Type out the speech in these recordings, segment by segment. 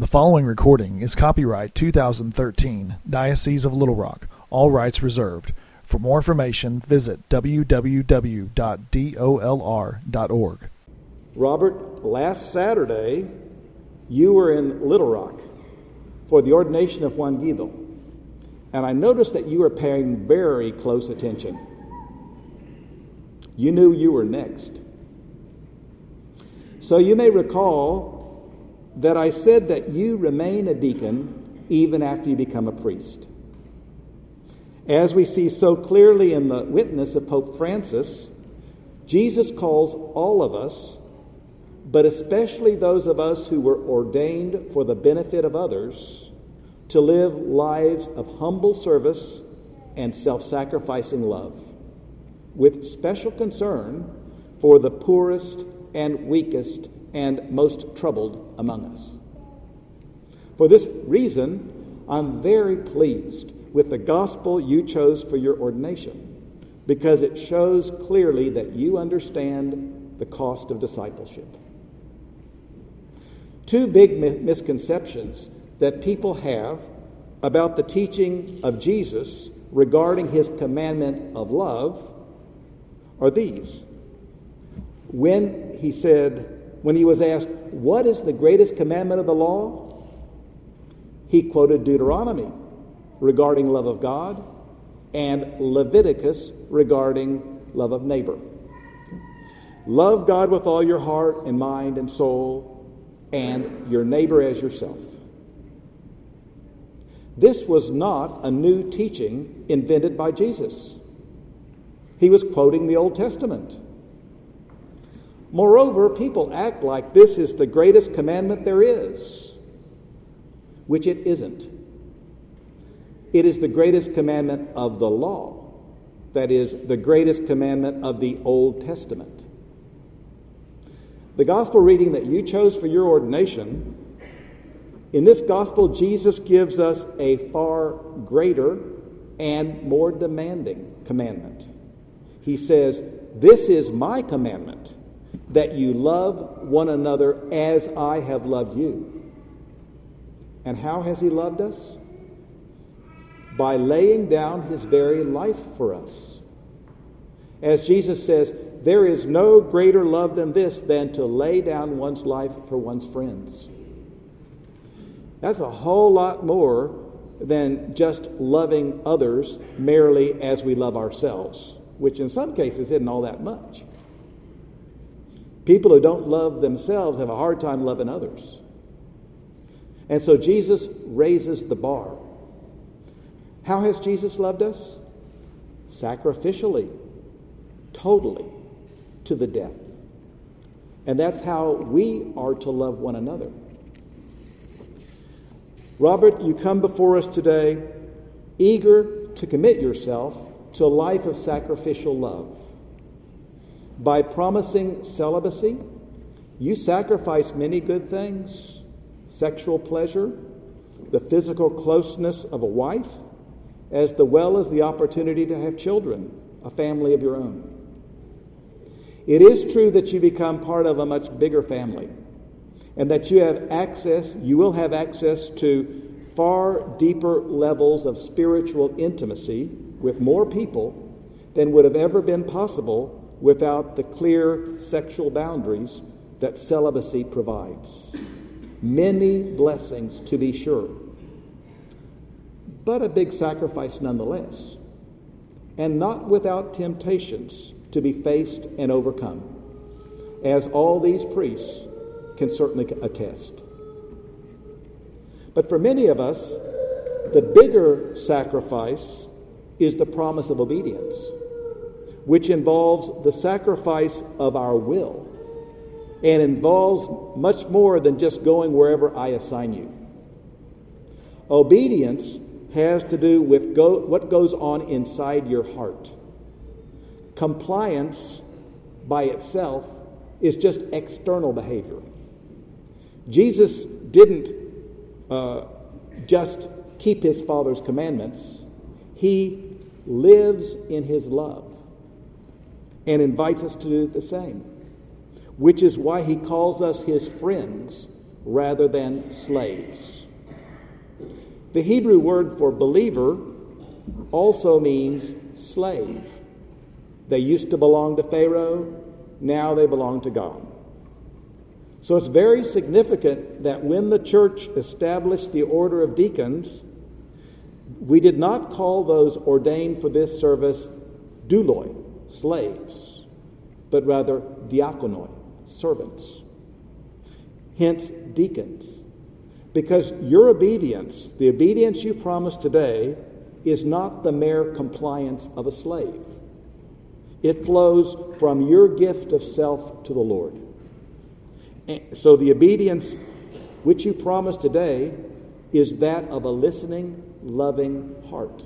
The following recording is copyright 2013, Diocese of Little Rock. All rights reserved. For more information, visit www.dolr.org. Robert, last Saturday, you were in Little Rock for the ordination of Juan Guido. And I noticed that you were paying very close attention. You knew you were next. So you may recall that I said that you remain a deacon even after you become a priest. As we see so clearly in the witness of Pope Francis, Jesus calls all of us, but especially those of us who were ordained for the benefit of others, to live lives of humble service and self-sacrificing love, with special concern for the poorest and weakest and most troubled among us. For this reason, I'm very pleased with the gospel you chose for your ordination, because it shows clearly that you understand the cost of discipleship. Two big misconceptions that people have about the teaching of Jesus regarding his commandment of love are these. When he was asked, what is the greatest commandment of the law? He quoted Deuteronomy regarding love of God and Leviticus regarding love of neighbor. Love God with all your heart and mind and soul, and your neighbor as yourself. This was not a new teaching invented by Jesus. He was quoting the Old Testament. Moreover, people act like this is the greatest commandment there is, which it isn't. It is the greatest commandment of the law, that is, the greatest commandment of the Old Testament. The gospel reading that you chose for your ordination, in this gospel, Jesus gives us a far greater and more demanding commandment. He says, "This is my commandment, that you love one another as I have loved you." And how has he loved us? By laying down his very life for us. As Jesus says, there is no greater love than this, than to lay down one's life for one's friends. That's a whole lot more than just loving others merely as we love ourselves, which in some cases isn't all that much. People who don't love themselves have a hard time loving others. And so Jesus raises the bar. How has Jesus loved us? Sacrificially, totally, to the death. And that's how we are to love one another. Robert, you come before us today eager to commit yourself to a life of sacrificial love. By promising celibacy, you sacrifice many good things: sexual pleasure, the physical closeness of a wife, as well as the opportunity to have children, a family of your own. It is true that you become part of a much bigger family, and that you will have access to far deeper levels of spiritual intimacy with more people than would have ever been possible without the clear sexual boundaries that celibacy provides. Many blessings, to be sure, but a big sacrifice nonetheless, and not without temptations to be faced and overcome, as all these priests can certainly attest. But for many of us, the bigger sacrifice is the promise of obedience, which involves the sacrifice of our will and involves much more than just going wherever I assign you. Obedience has to do with what goes on inside your heart. Compliance by itself is just external behavior. Jesus didn't just keep his Father's commandments. He lives in his love and invites us to do the same, which is why he calls us his friends rather than slaves. The Hebrew word for believer also means slave. They used to belong to Pharaoh, now they belong to God. So it's very significant that when the church established the order of deacons, we did not call those ordained for this service douloi, slaves, but rather diakonoi, servants. Hence, deacons. Because your obedience, the obedience you promise today, is not the mere compliance of a slave. It flows from your gift of self to the Lord. So the obedience which you promise today is that of a listening, loving heart.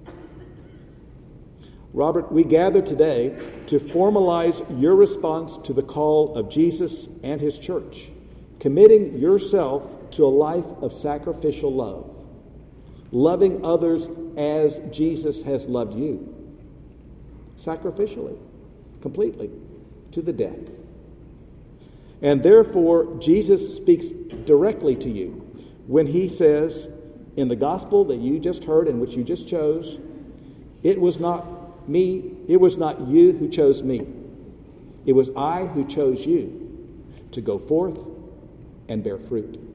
Robert, we gather today to formalize your response to the call of Jesus and his church, committing yourself to a life of sacrificial love, loving others as Jesus has loved you, sacrificially, completely, to the death. And therefore, Jesus speaks directly to you when he says, in the gospel that you just heard and which you just chose, it was not you who chose me. It was I who chose you to go forth and bear fruit.